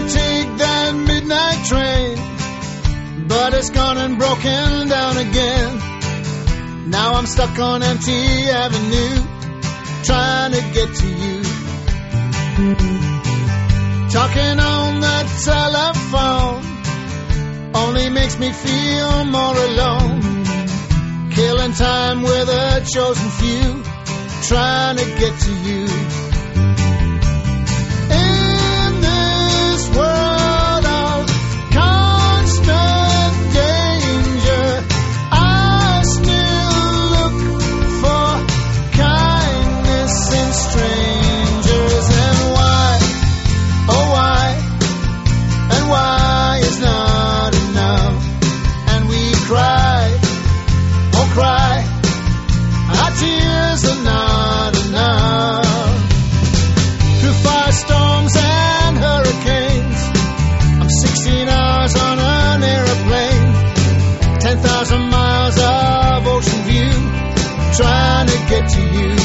take that midnight train, but it's gone and broken down again. Now I'm stuck on empty avenue, trying to get to you. Talking on the telephone only makes me feel more alone. Killing time with a chosen few, trying to get to you. In this world of constant danger, I still look for kindness in strangers. And why, oh why, and why is not enough? And we cry, oh cry, our tears are not enough. Through firestorms and hurricanes, I'm 16 hours on an airplane, 10,000 miles of ocean view, trying to get to you.